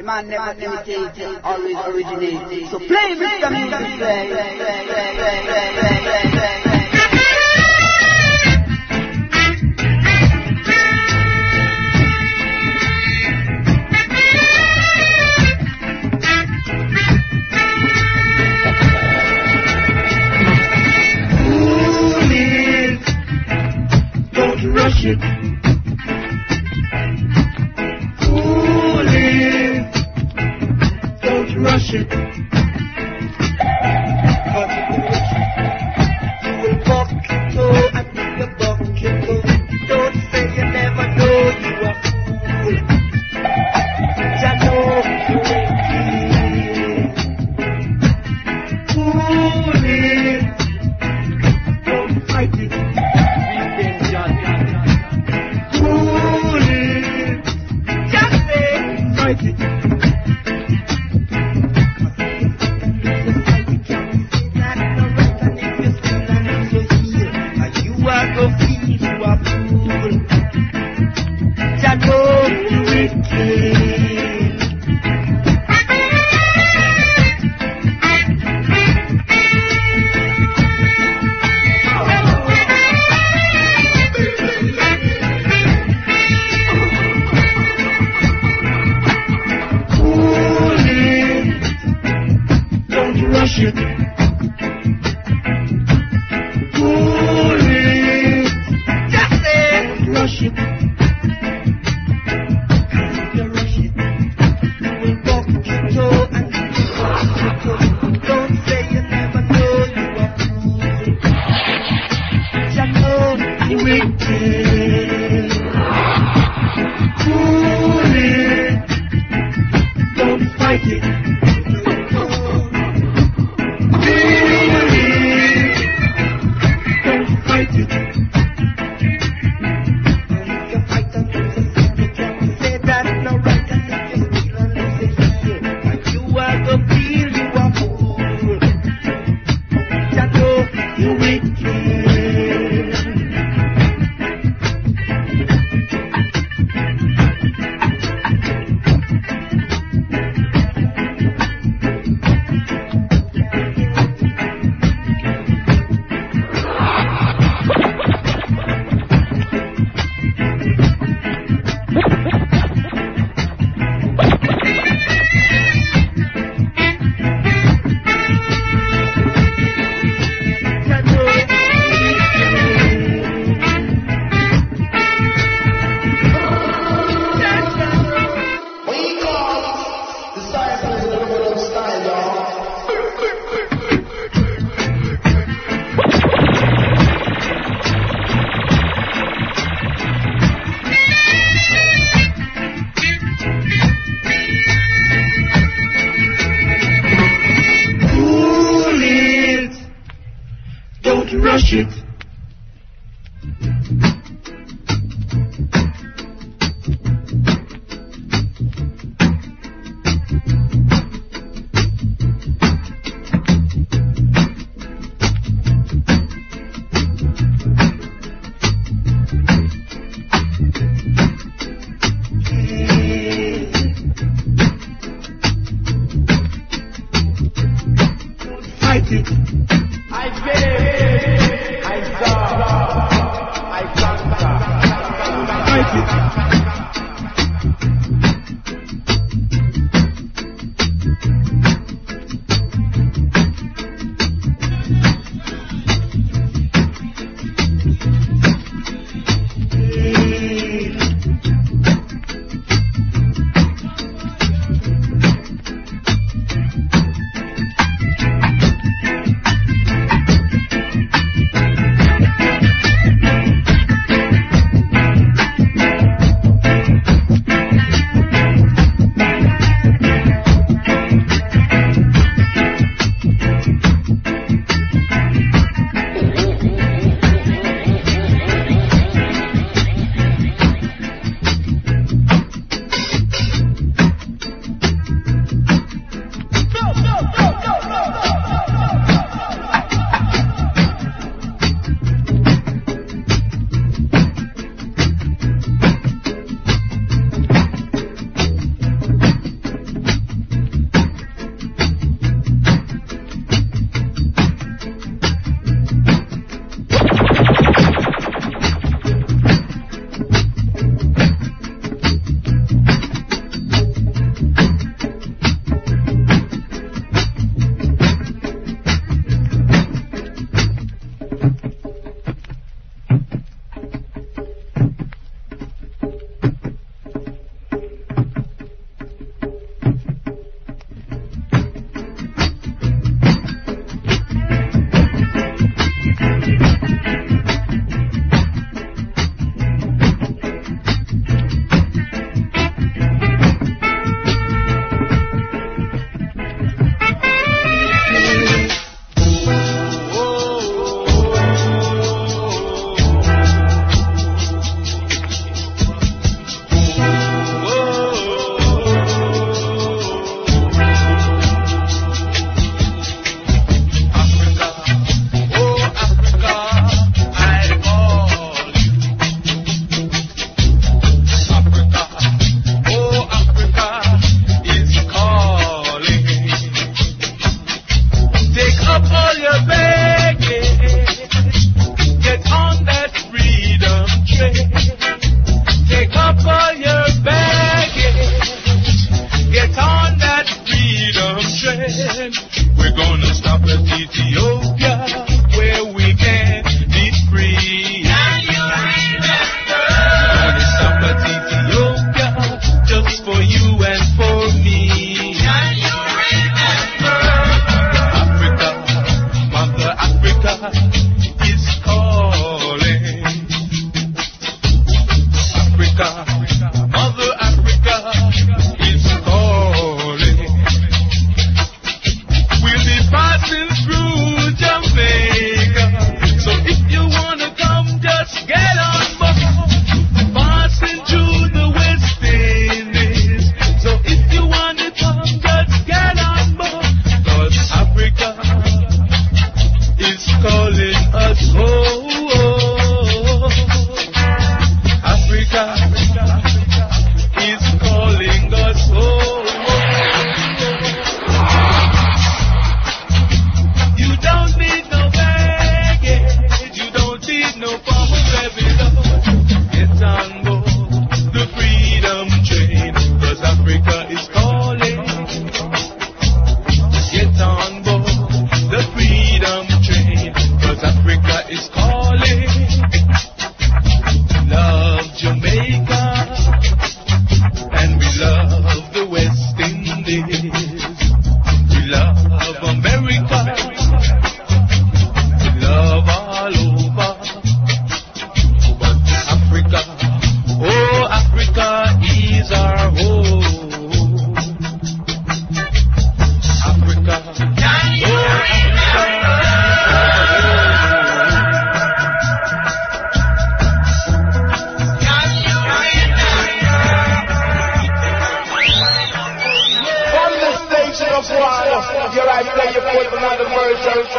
The man never imitated, always originated. So play Mr. Music, play. Don't rush it. Cool it. Don't rush it. You will buck it oh, and if you buck it oh, don't say you never know you are fool. Jah know you ain't cool it. Don't fight it. Rush it. Fight it. I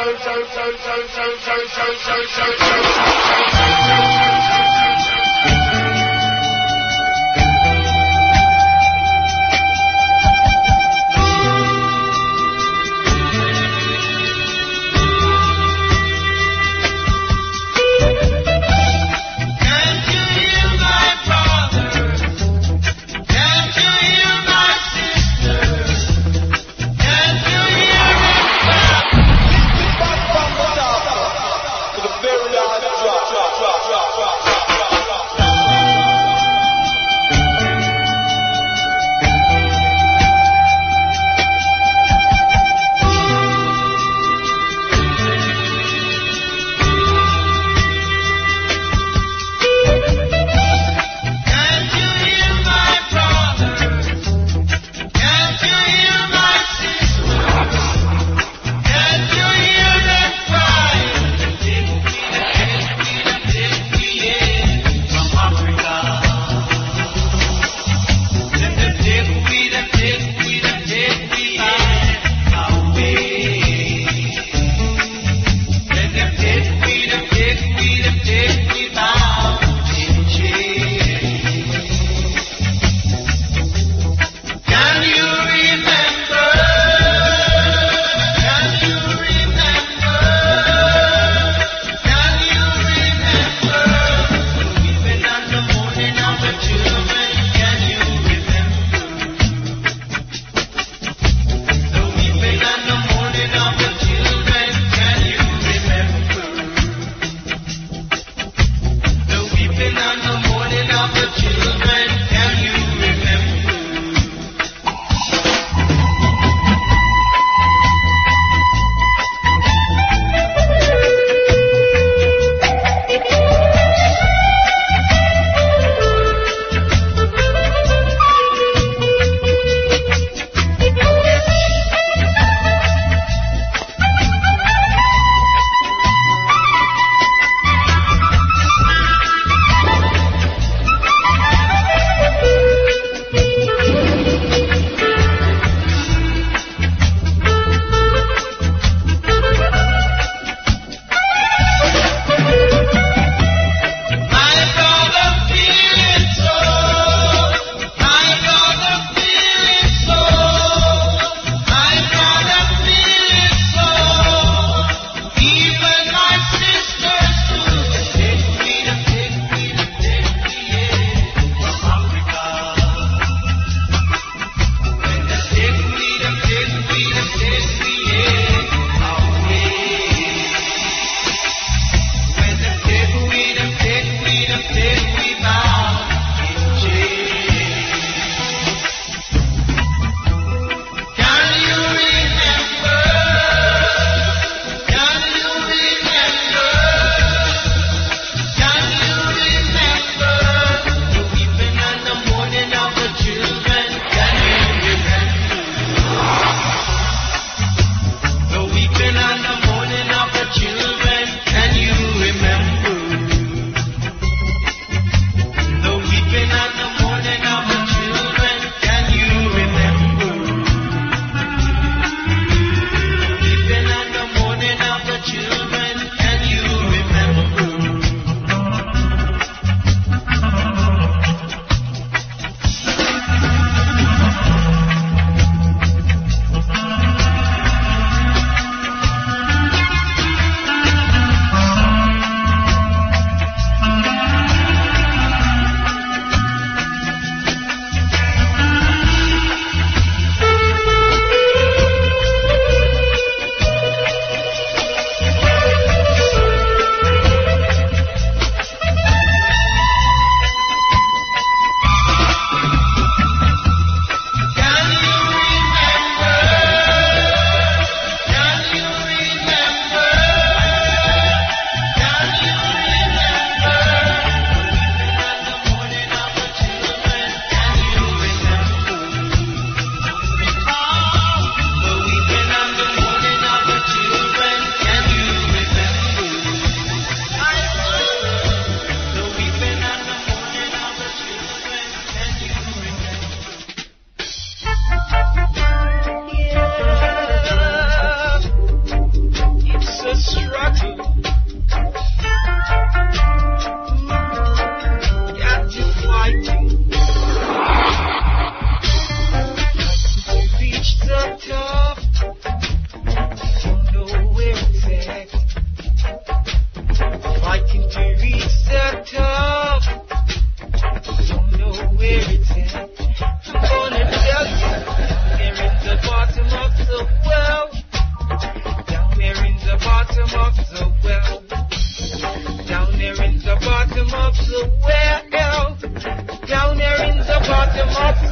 Very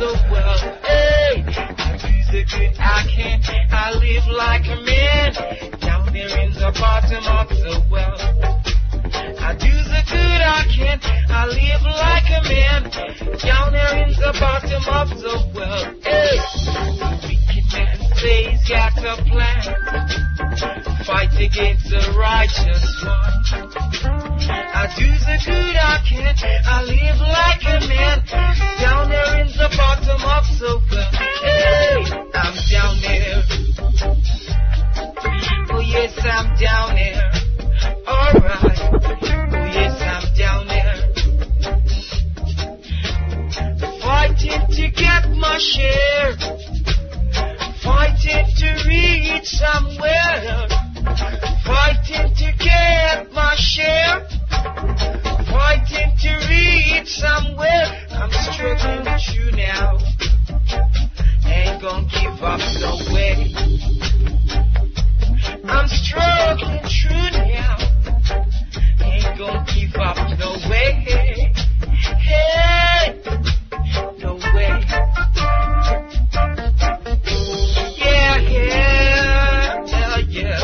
so well. Hey, I do the good I can. I live like a man. Down there in the bottom of the well. I do the good I can. I live like a man. Down there in the bottom of the well. Hey, the wicked man says he's got a plan. Fight against the righteous one. I do the good I can. I live like a man. Down there in the bottom of the well. Hey, I'm down there. Oh yes, I'm down there. Alright. Oh yes, I'm down there. Fighting to get my share. Fighting to reach somewhere. Fighting to get my share. Fighting to reach somewhere. I'm struggling through now. Ain't gonna give up no way. I'm struggling through now. Ain't gonna give up no way. Hey, no way. Yeah, yeah, hell yeah.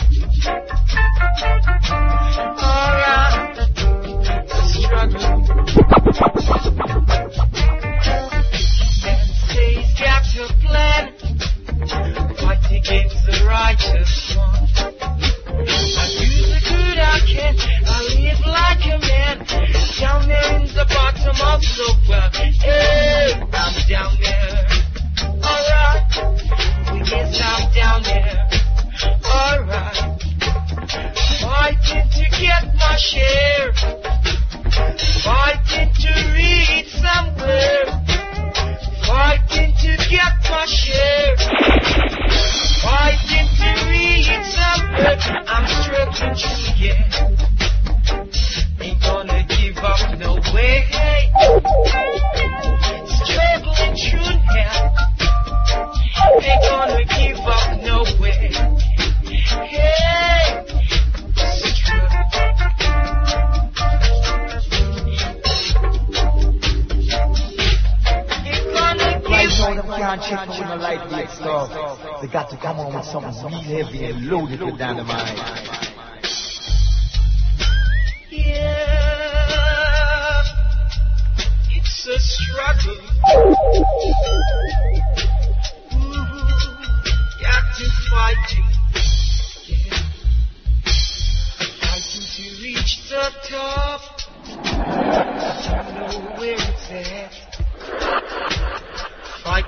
Alright, struggle. And say he's got a plan. Fight against the righteous one. I do the good I can. I live like a man. Down there in the bottom of the well. Hey, I'm down there. Alright. Oh yes, I'm down there. Alright. Fighting to get my share. Fighting to reach somewhere. Fighting to get my share. Fighting to reach somewhere. I'm struggling through, yeah. Ain't gonna give up no way. Struggling through now. Ain't gonna give up no way. Hey, can't check on the lightweight stuff. They got to come on with something real heavy and loaded with dynamite. Yeah, it's a struggle. Ooh, got to fight it. Yeah. Fighting to reach the top. You know where it's at. Fight.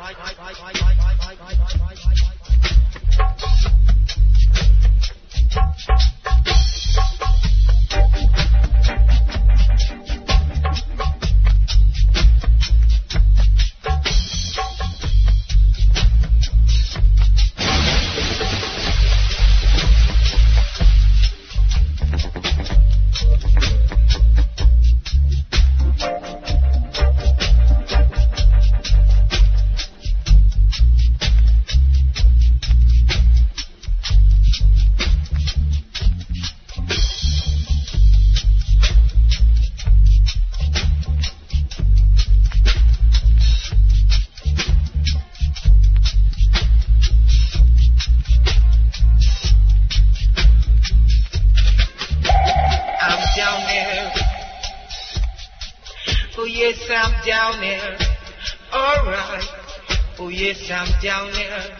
I'm down there. Alright. Oh yes, I'm down there.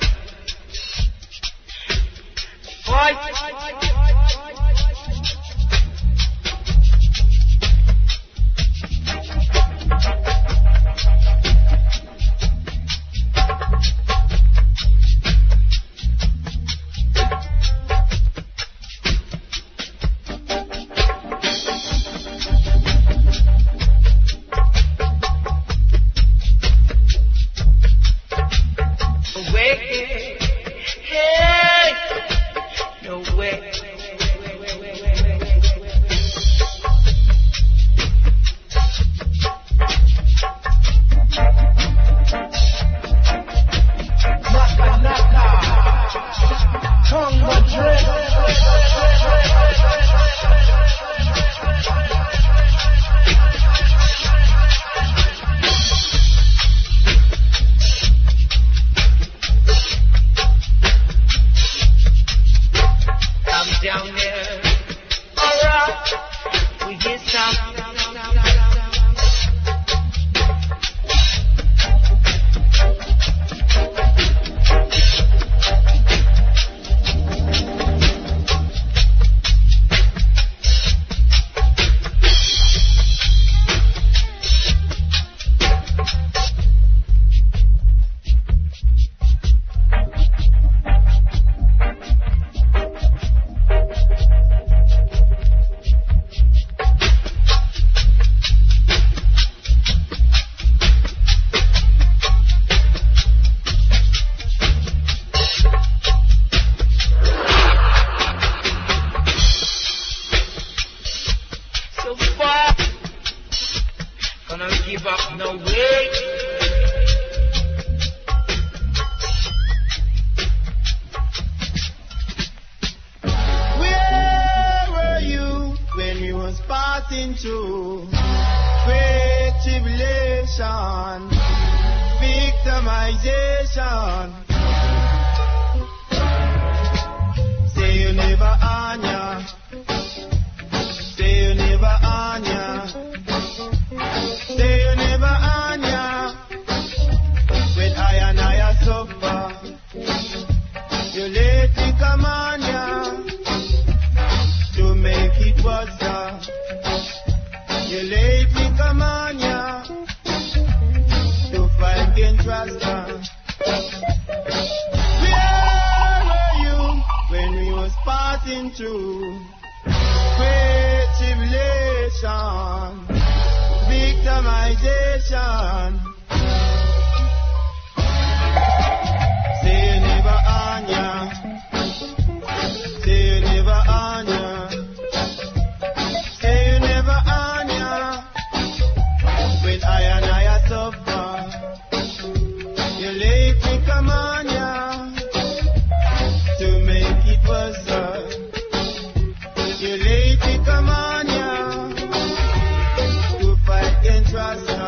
Fight. Hey, no way. victimization. Say you never on ya. Say you never on ya. Say you never on ya. When I suffer, you let me come on ya to make it worse. You let me come on ya to fight against Rasta. Where were you when we was passing through great tribulation, victimization? Say you never on ya. Say you never on ya. Say you never on ya. When I suffer, you let me come on ya to make it worse. You let me come on ya to fight against Rasta.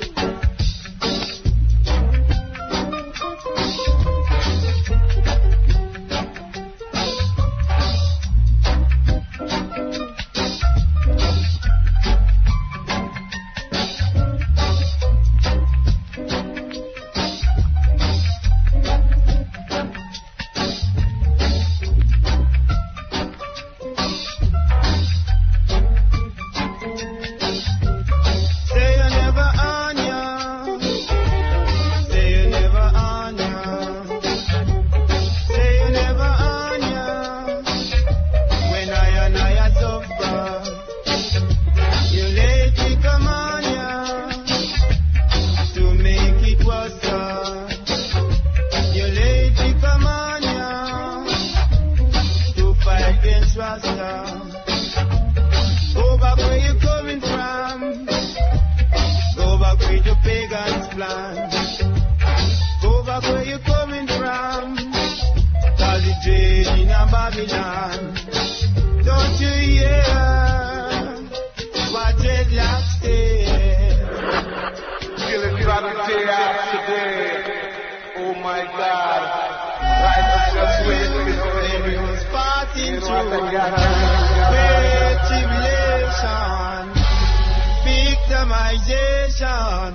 Go back where you're coming from. Go back with your pagans plan. Go back where you're coming from. Cause it's draining in Babylon. Don't you hear what dreadlocks say? Feeling gravity today. Oh my God. Right up just waiting. Everyone's parting through great tribulation, victimization.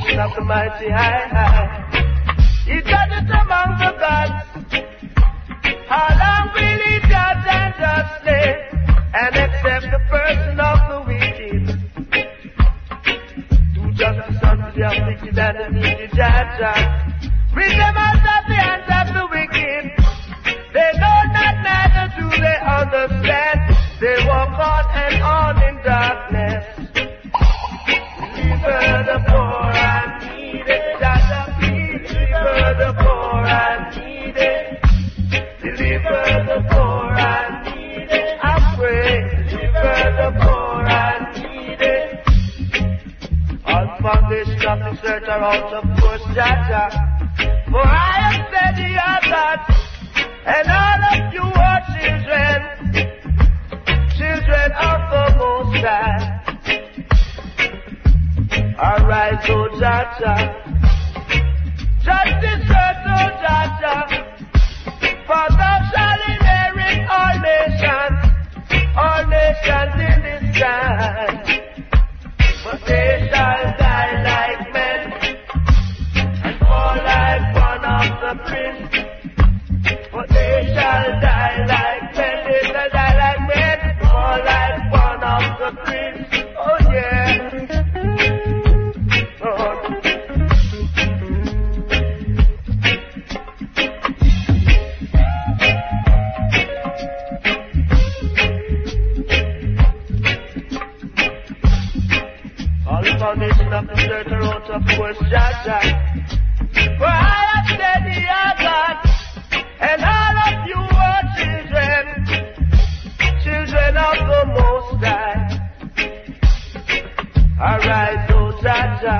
foundation of the mighty high. He judges among the gods. How long will he judge and justly, and accept the person of the wicked? Do justice unto the wicked and the needy judge. Rid them out of the hands of the wicked. They know not, neither do they understand. They walk on and on in darkness. Deliver the poor and needy, Jah, please deliver the poor and needy. Deliver the poor and needy, I pray. Deliver the poor and needy. All foundation of the church are out of course, Jah. For I am steady as that, and all of you are children, children of the Most High. Arise, O Jah, justice earth, O Jah, for thou shalt inherit all nations in this time. But they shall die like men, and fall like one of the prince. But they shall die like men, they shall die like men, fall like one of the prince. Oh yeah. Foundation of the church are out of course, Jah. For I am steady, O God, and all of you are children, children of the Most High. Arise, O Jah,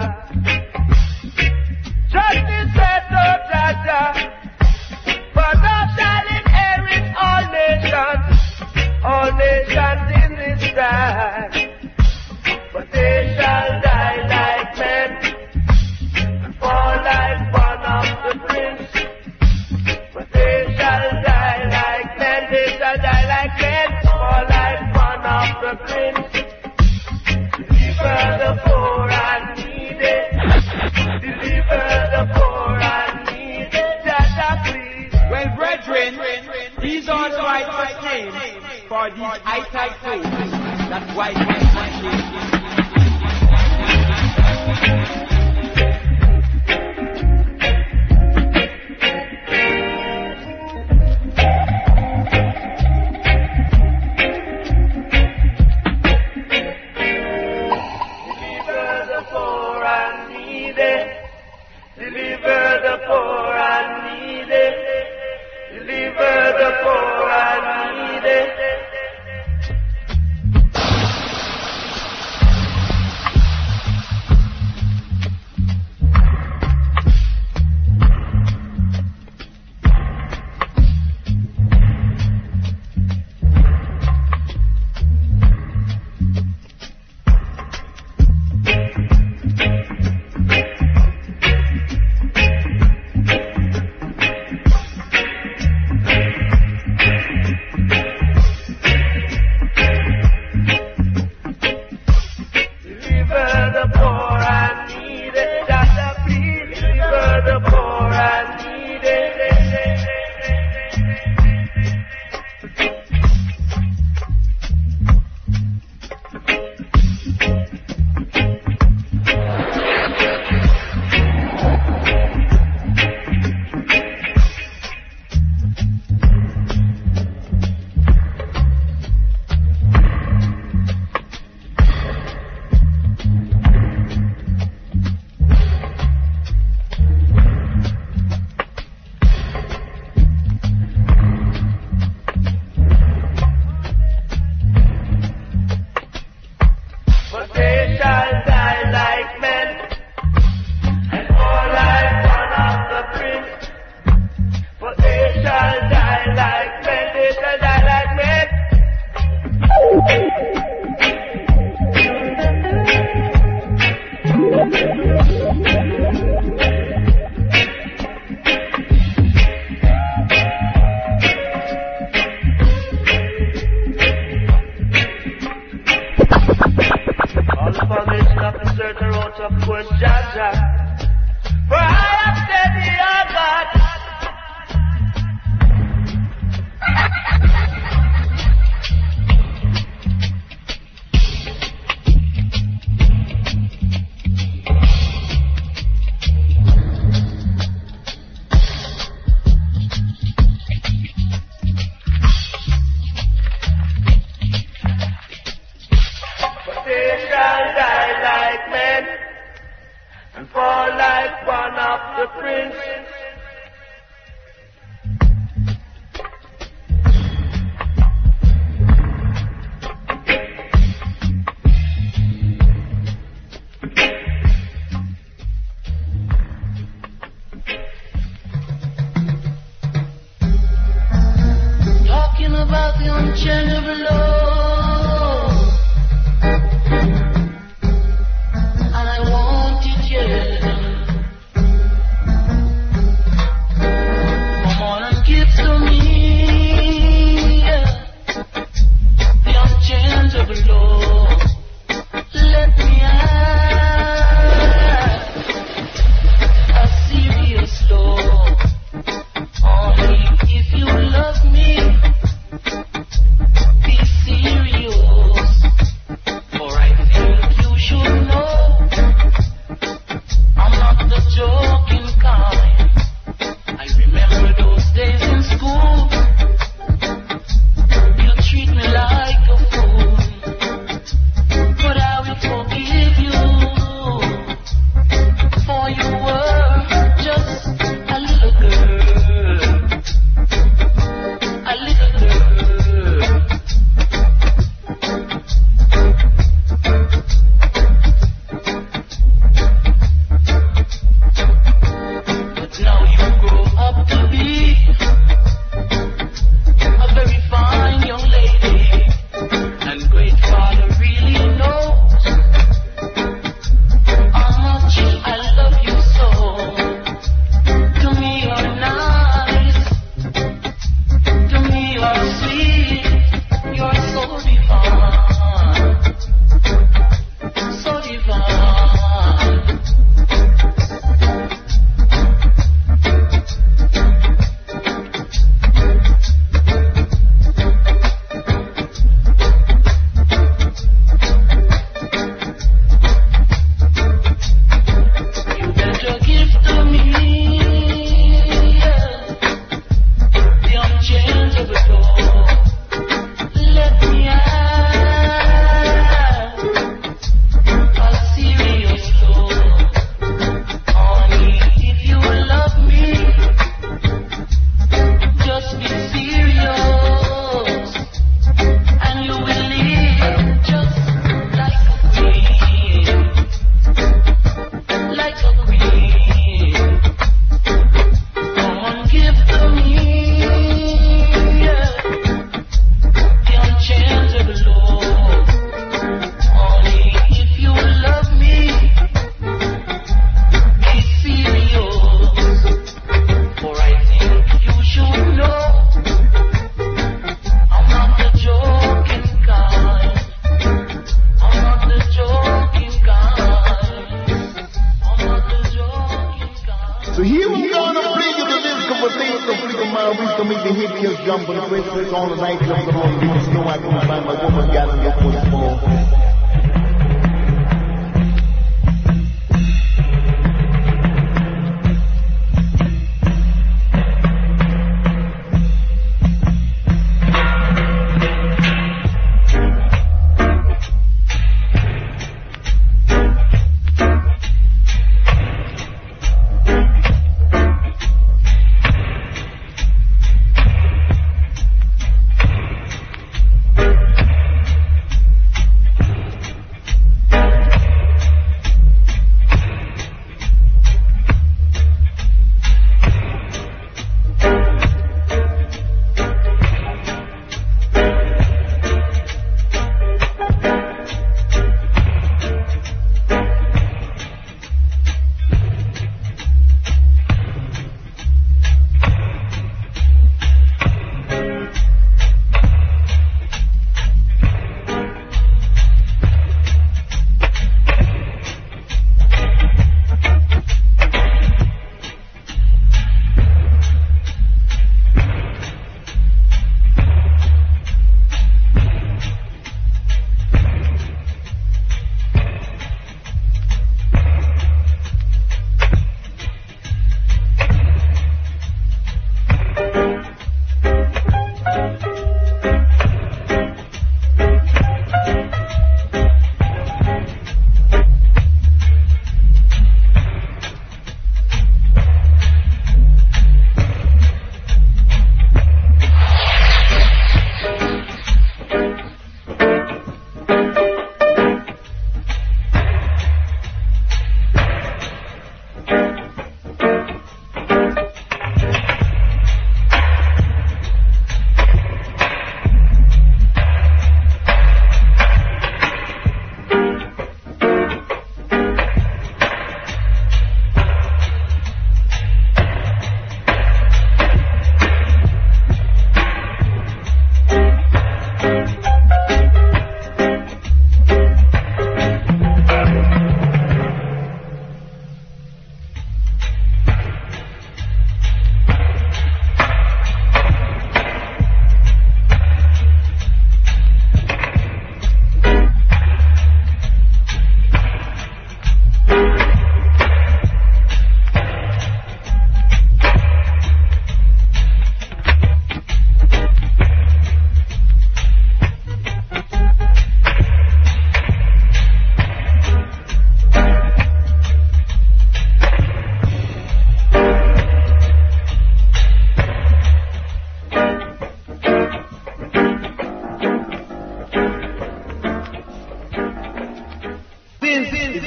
justice earth, O Jah, for thou shalt inherit all nations in this time. But they shall die like men, and fall like one of the prince. But they shall die like men, they shall die like men, fall like one of the prince. Deliver the poor and needy, deliver the poor and needy, Jah, please. Well, brethren, these are the righteous names for these high-tide clothes that white men purchase. Deliver the poor and needy. Deliver the poor and needy. All the foundation of the church are out of course, Jah. the prince. Talking about the unchangeable love, and I want it, yeah. Come on and give to me, yeah, the unchangeable love. Let me have a serious love. Only if you love me, be serious. For I think you should know I'm not the joking kind. I remember those days in school. You treat me like a fool, but I will forgive you. For you were just a little girl, a little girl. But now you grow up to be a very fine young lady, and great Father really knows how much I love you so. To me you're nice, to me you're sweet, you're so divine, so divine. You better give to me, yeah, the unchangeable love. Let me have a serious love. Only if you love me, just be serious, and you will live just like a queen, like a queen. Come on, give to me, yeah, the unchangeable love. Only if you love me, be serious. For I think you should know I'm not the joking kind. I'm not the joking kind. I'm not the joking kind. So here we gonna bring you the lyrical things to freaking my week to make the hippies jump and Christmas on the night club along with the snow I can find my woman gal and your push for.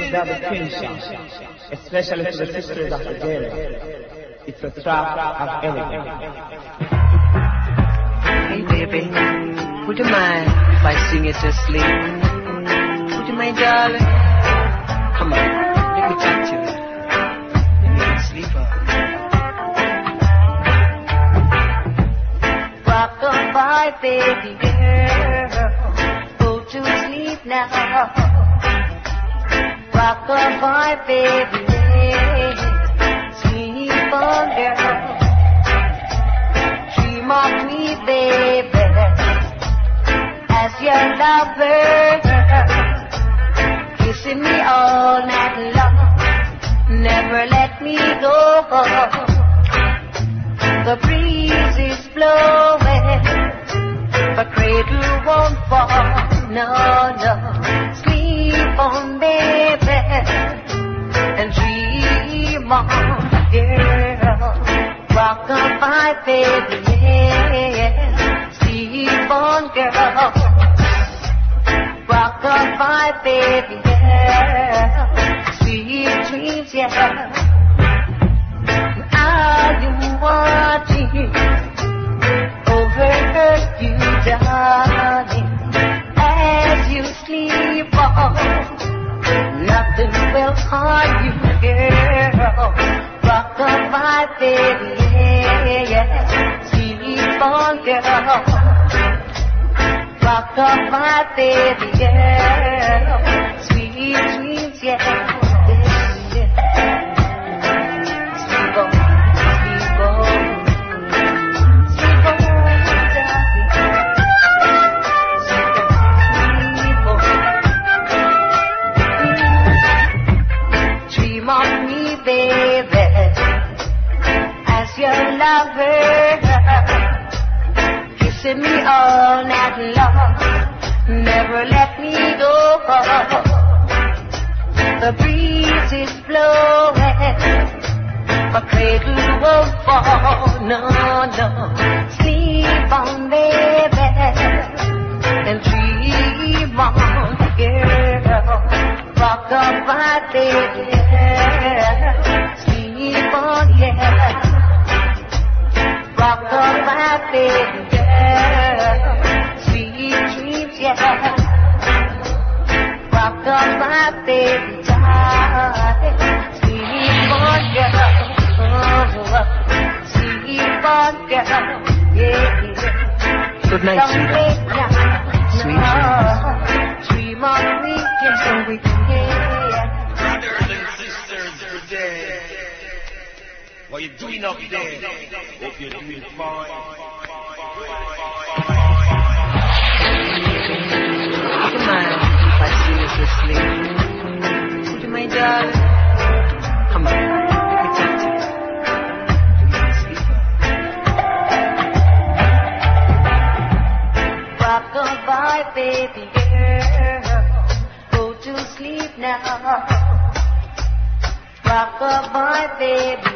Double Crenshaw, especially to the sisters of the dead. It's a trap of elegance. Hey baby, would you mind if I sing it to sleep? Would you mind, darling? Come on, let me talk to you. Let me get sleep on. Rock-a-bye, baby girl, go to sleep now. Rock-a-bye, baby, sleep on, girl. Dream of me, baby, as your lover, kissing me all night long. Never let me go. The breeze is blowing, but cradle won't fall. No, no. Sleep on, baby, and dream on, girl. Rock-a-bye, baby, yeah. Sleep on, girl. Rock-a-bye, baby, yeah. Sweet dreams, yeah. Are you watching over you, darling, as you sleep on? Nothing will harm you, girl. Rock-a-bye, baby, yeah. Sleep on, girl. Rock-a-bye, baby, yeah. Sweet dreams, yeah. Sleep on, sleep on. Sleep on, darling. Sleep on, sleep on. Dream of me, baby, as your lover, kissing me all night long. Never let me go. The breeze is blowing, but cradle won't fall. No, no. Sleep on, baby, and dream on, girl. Rock-a-bye, baby, sleep on, yeah. Rock-a-bye, baby, yeah. Sweet dreams, yeah. Rock-a-bye, baby, darling. Sleep on, girl. Oh, sleep on, girl. Yeah, yeah. Good night, sweetheart. Sweet dreams. Dream on me, yeah, so we can hear. Brothers and sisters, good day. What you doing up there? Hope you're doing fine. Would you mind if I sing it to sleep? Would you mind, darling? Come on, let me talk to you. Let me get sleep on. Rock-a-bye, baby girl, go to sleep now. Rock-a-bye, baby,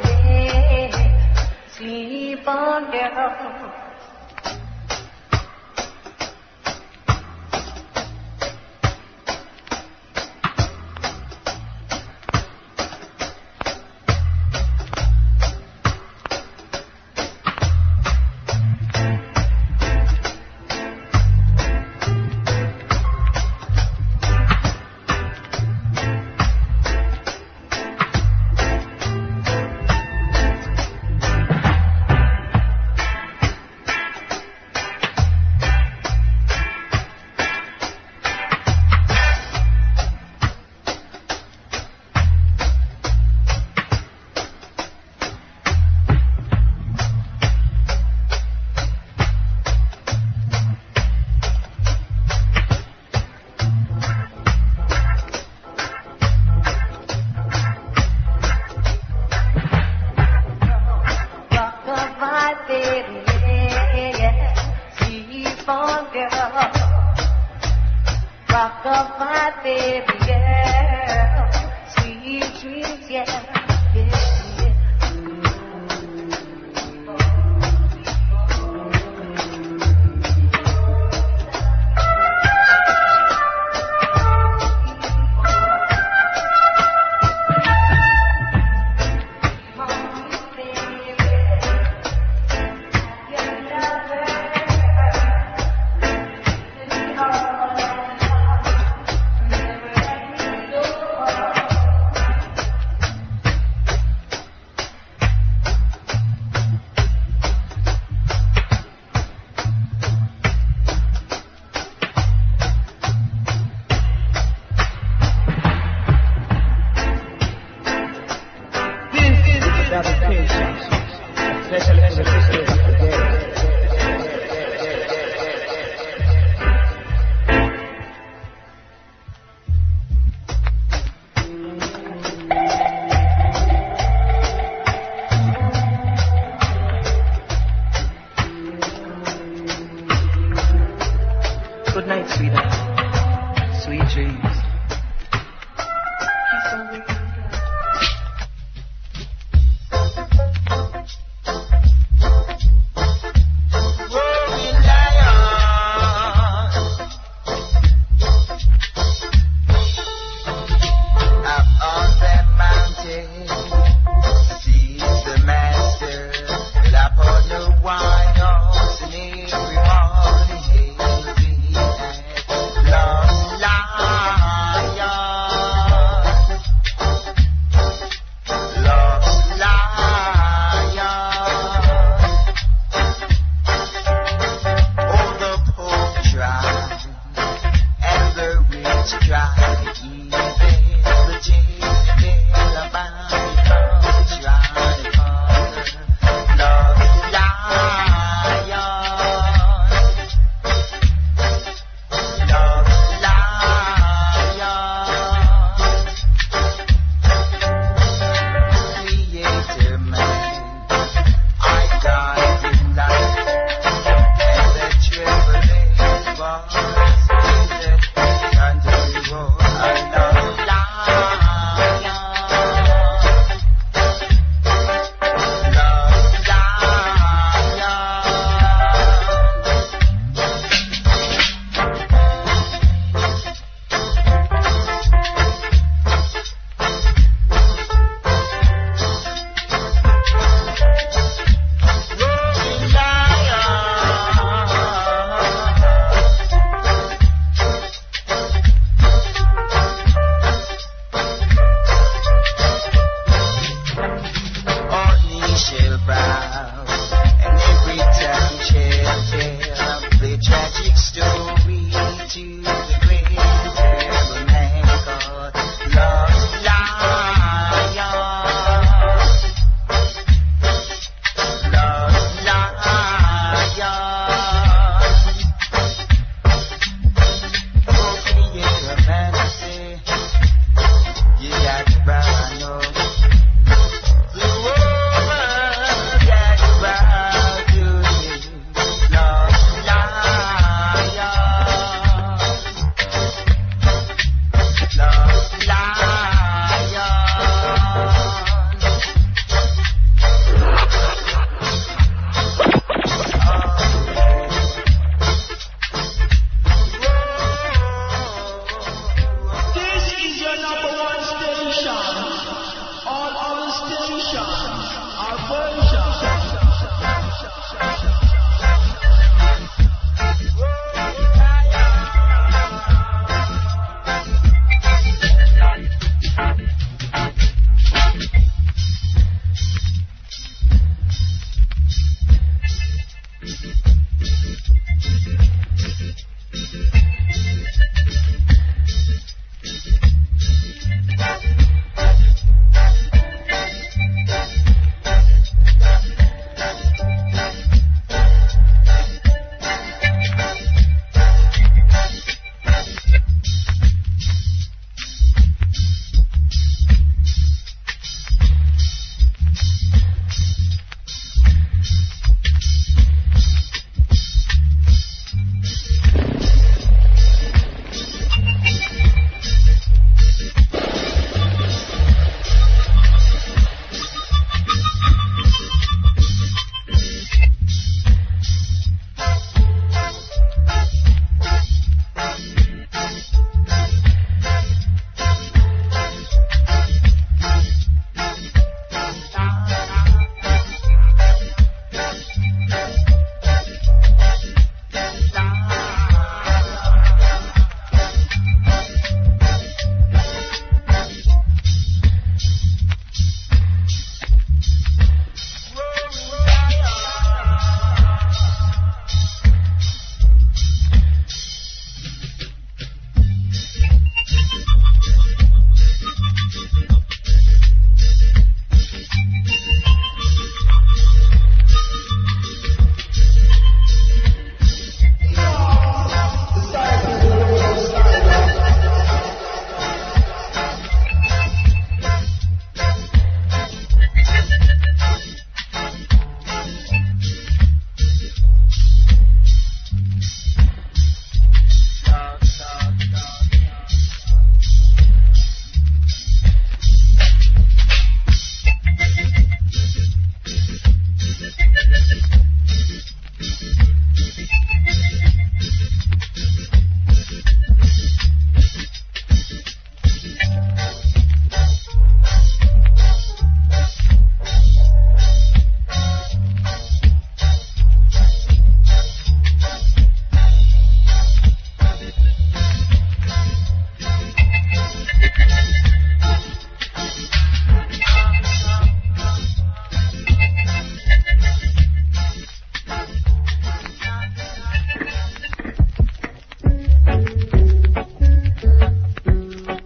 sleep on, girl. Rock-a-bye, baby girl, sweet dreams, yeah, yeah, yeah. Sweet dreams. I know.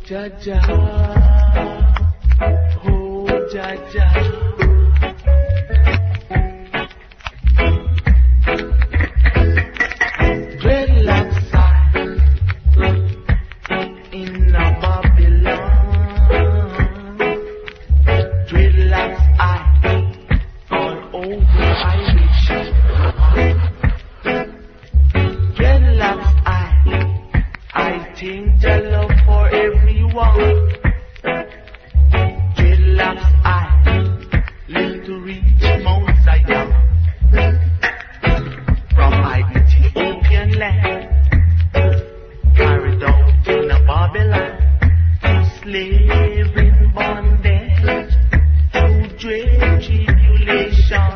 Jaja, oh Jaja. Dreadlocks in a Babylon. Dreadlocks all over Irish. Dreadlocks I think the love for everyone. Dreadlocks live to reach Mount Zion. From Ethiopian land, carried out in a Babylon, slave in bondage, through dread tribulation,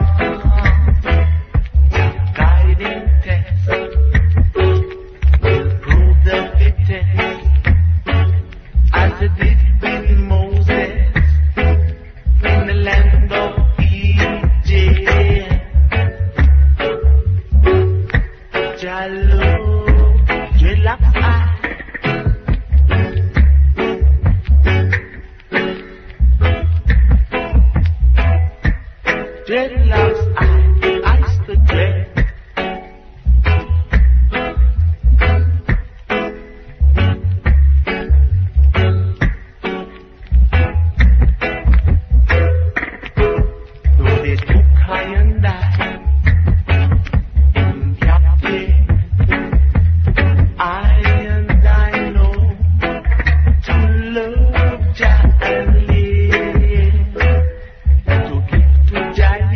guiding test will prove the fittest, as it did with Moses in the land of Egypt. Jalo, dreadlocks dreadlocks I stood dread. Though they took high and die in their play, I know to love Jah and live, to give to Jah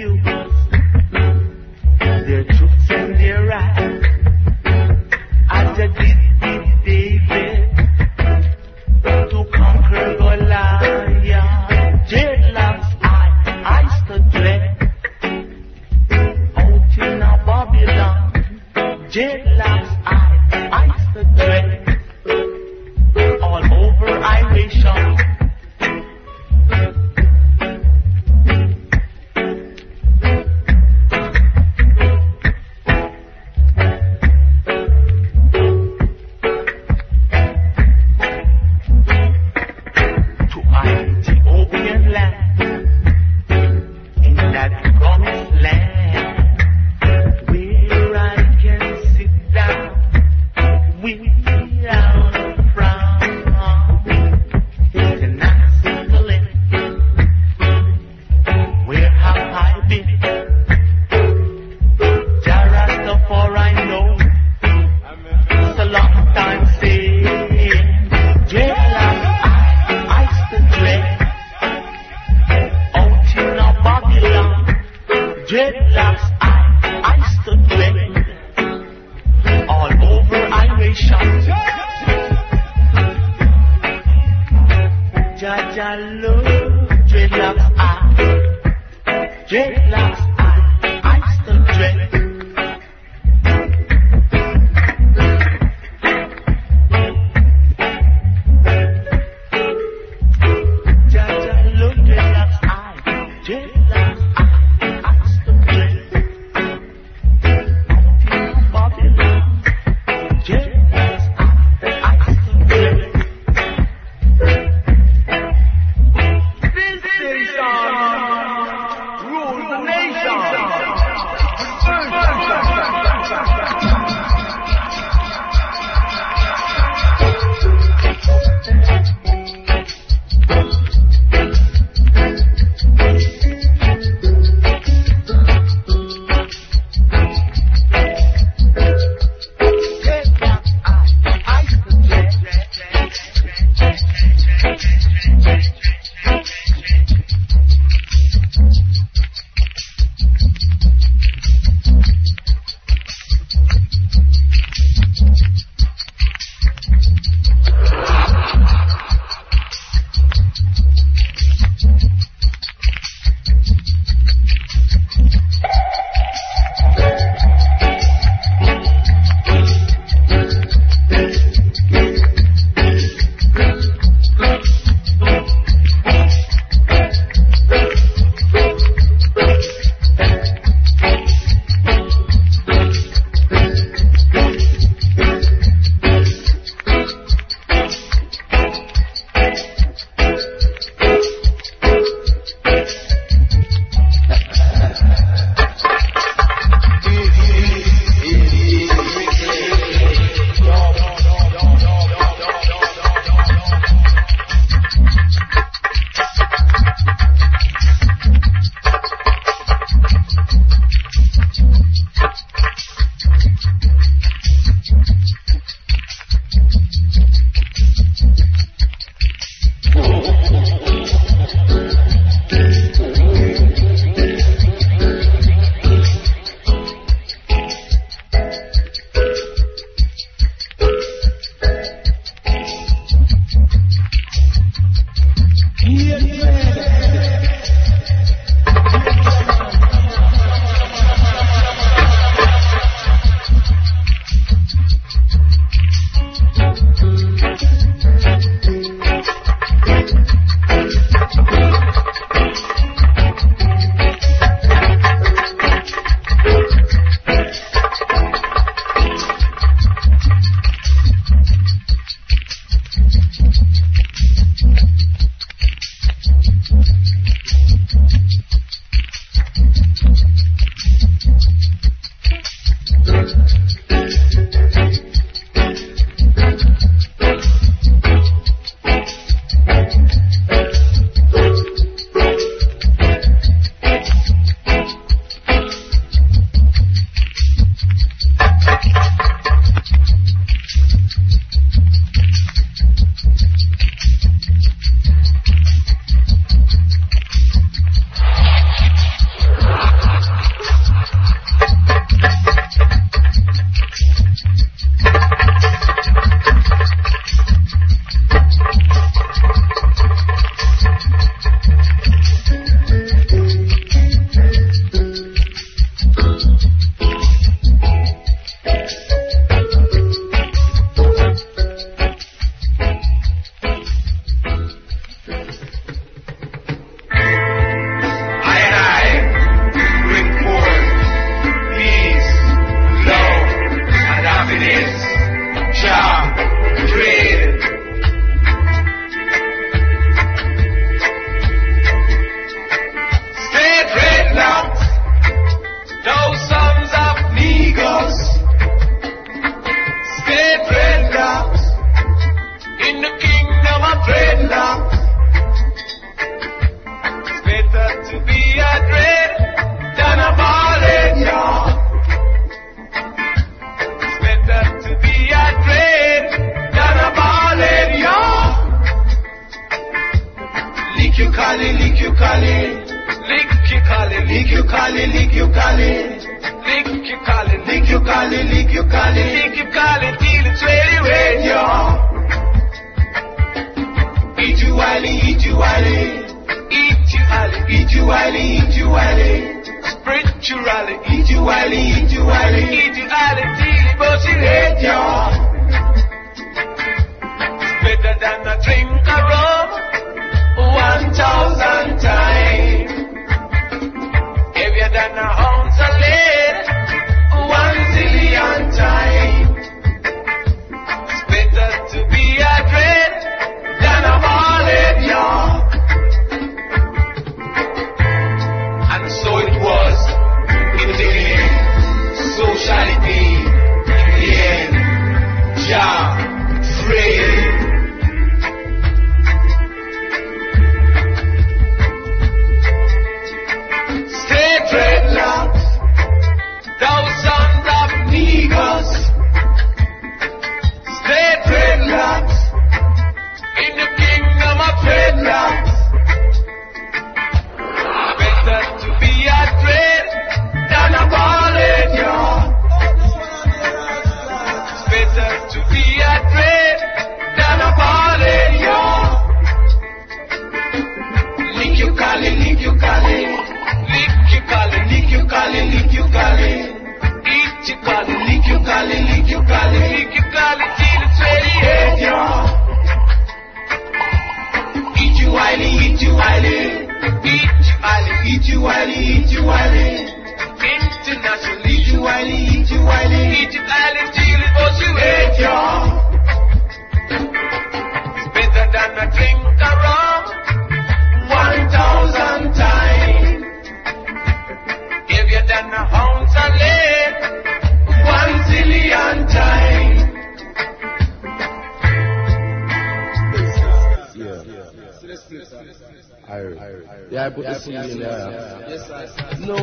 their truths and their rights, as I did with David, to conquer Goliath. Dreadlocks I stood dread out in a Babylon. Dreadlocks I stood dread all over Irish. To Ethiopian land, in that promised land, where I can sit down without a frown. It's a nice simple land. Where have I been? Jah Rastafari know. It's a long time saying. Dreadlocks I stood dread out in a Babylon. Dreadlocks I stood dread all over Irish. Jaja love dreadlocks dreadlocks I stood dread. Jaja love dreadlocks dreadlocks I stood dread. Out in a Babylon, dreadlocks I stood dread. better than a drink of rum 1,000 times. Heavier than a ounce of lead 1 zillion times. It's better to be a dread than a ballad, y'all. And so it was in the beginning, so shall it be in the end. Jah pray. Stay dreadlocks, thousands of niggas. Stay dreadlocks in the kingdom of dreadlocks. Better to be a dread than a ballad, y'all. It's better to be a dread than a ballad, y'all. Lick you calling, lick you calling. Lick you calling, lick you calling, lick you calling. Eat you calling, lick you calling, lick you calling. Lick you calling till it's ready, yeah, y'all. Eat you wiley, eat you wiley. Eat you wiley, eat you wiley. International, eat you wiley, eat you wiley. Eat you wiley till it goes you hate, y'all. It's better than a drink of rum 1,000 times. Heavier than a ounce of lead 1 zillion times. Yeah, I put the CD in there. Yes, I No,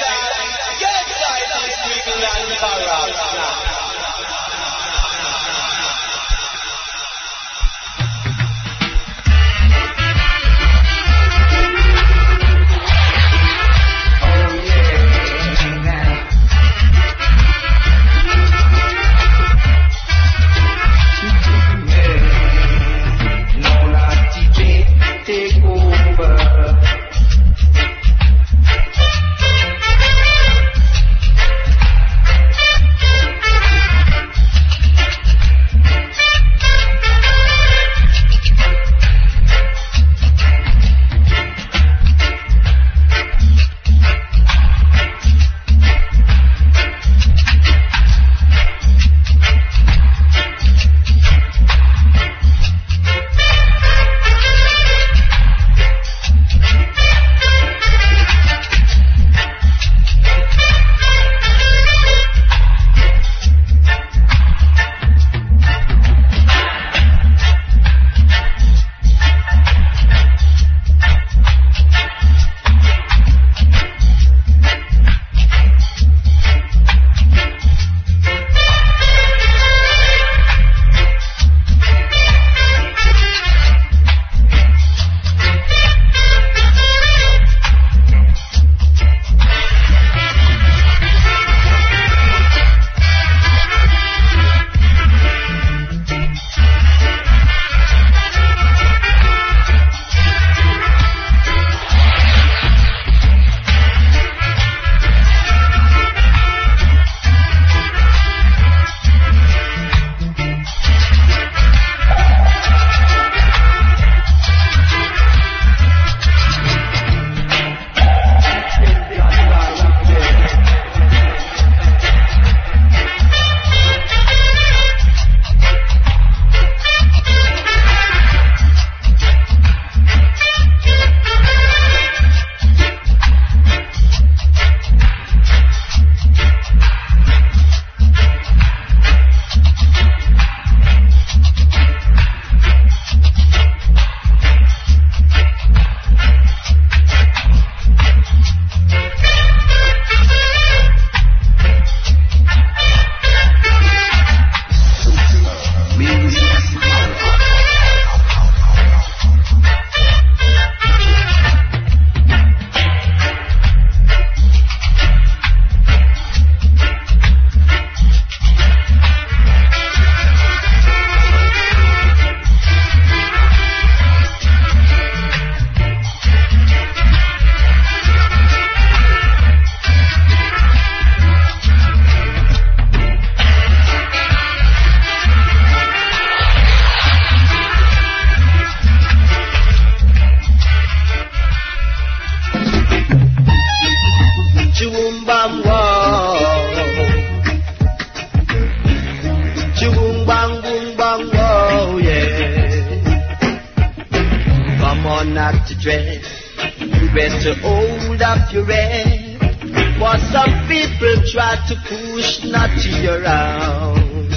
not to dread. You better hold up your head. For some people try to push Natty around.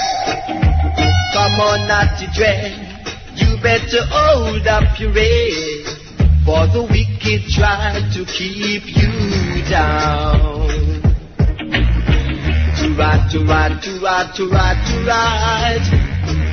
Come on, Natty dread. You better hold up your head. For the wicked try to keep you down. To ride, to ride, to ride, to ride, to ride.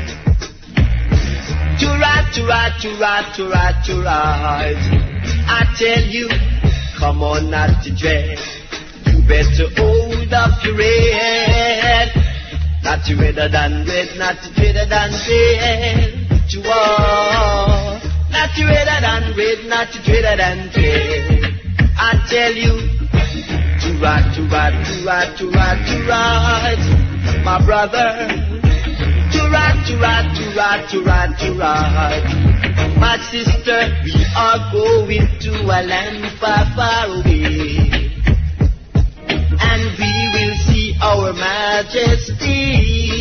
To ride, to ride, to ride, to ride, to ride. I tell you, come on, Natty dread. You better hold up your head. Natty redder than red, Natty redder than red. To all. Natty redder than red, Natty redder than red. I tell you, to ride, to ride, to ride, to ride, to ride, my brother. To ride, to ride, to ride, to ride, to ride, my sister. We are going to a land far, far away, and we will see our majesty.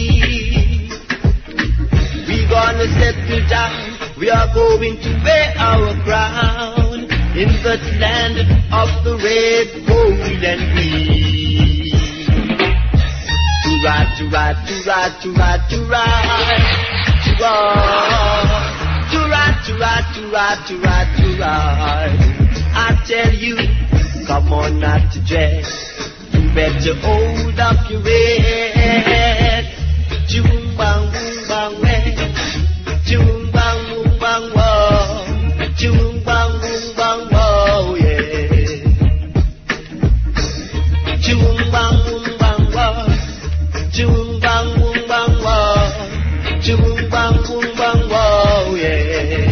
We're gonna settle down. We are going to wear our crown in the land of the red, gold, and green. To ride, to ride, to ride, to ride, to ride, to ride, to ride, to ride, to ride, to ride, to ride. I tell you, Come on, not to dread. You better hold up your head. June bang boom bang way. June bang boom bang whoa. June bang boom bang whoa, yeah. June bang boom bang whoa. June bang boom bang whoa. June bang boom bang whoa, yeah.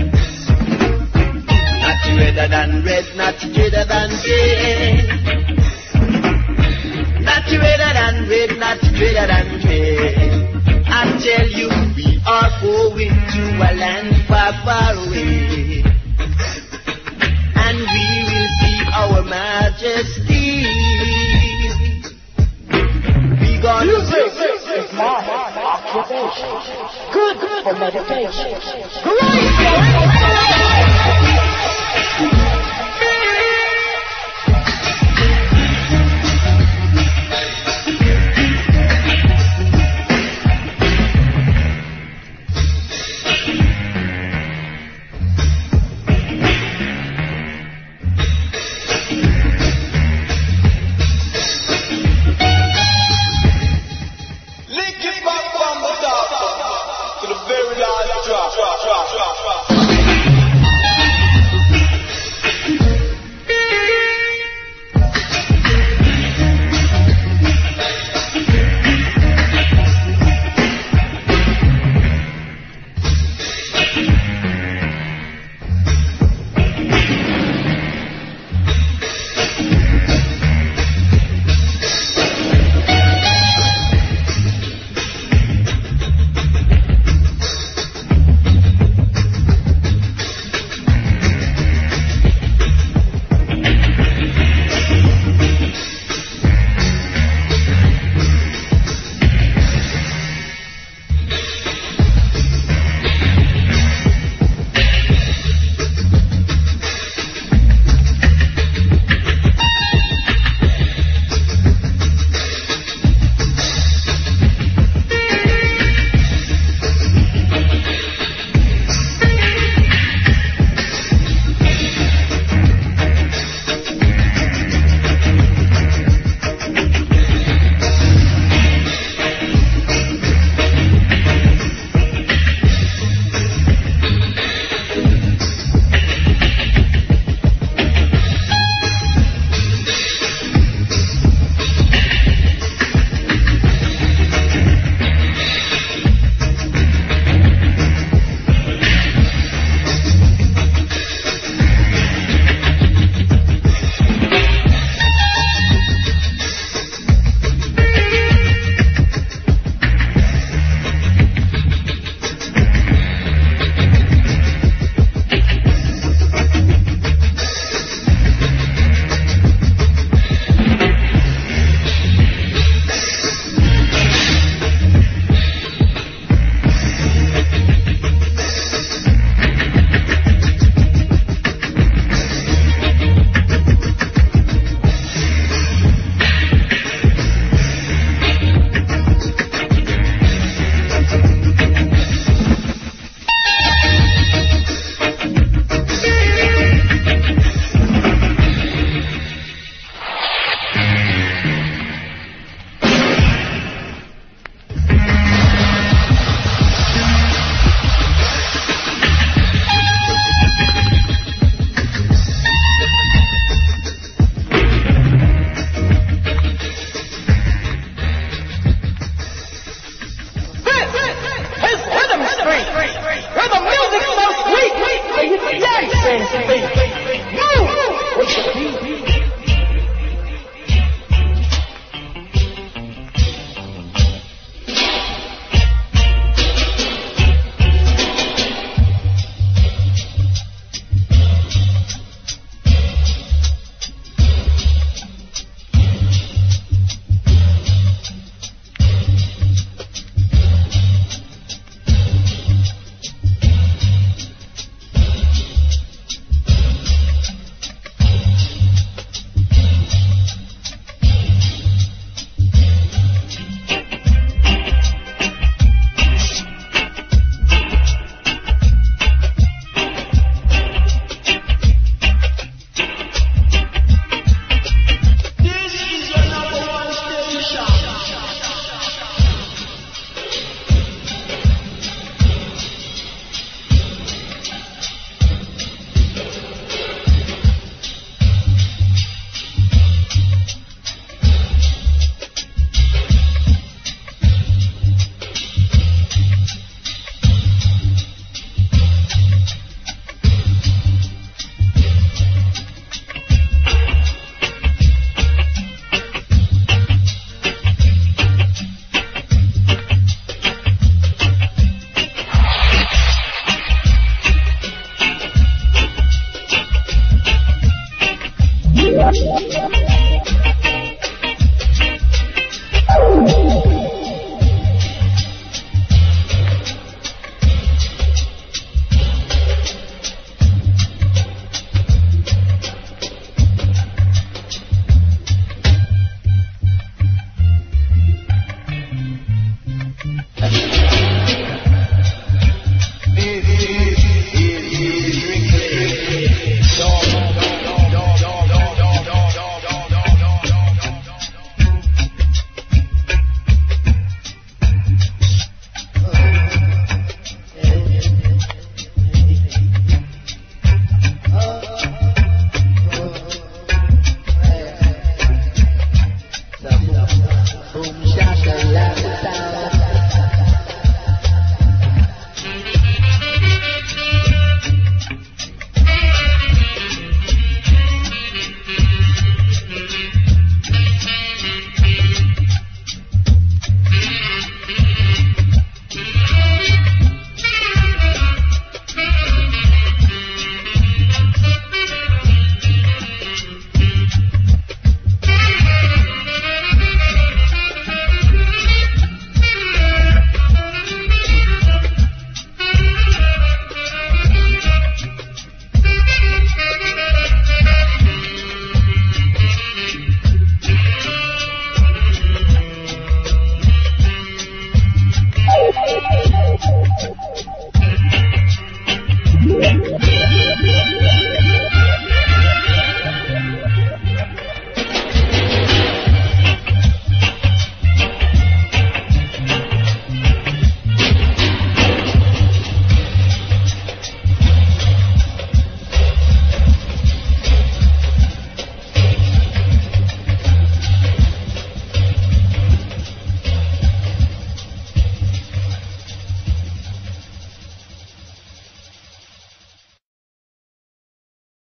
Not redder than red, not redder than red. Not redder than red, not redder than red. I tell you, we are going to a land far, far away, and we will see our majesty. We gonna music is my occupation. Good for meditation. Great.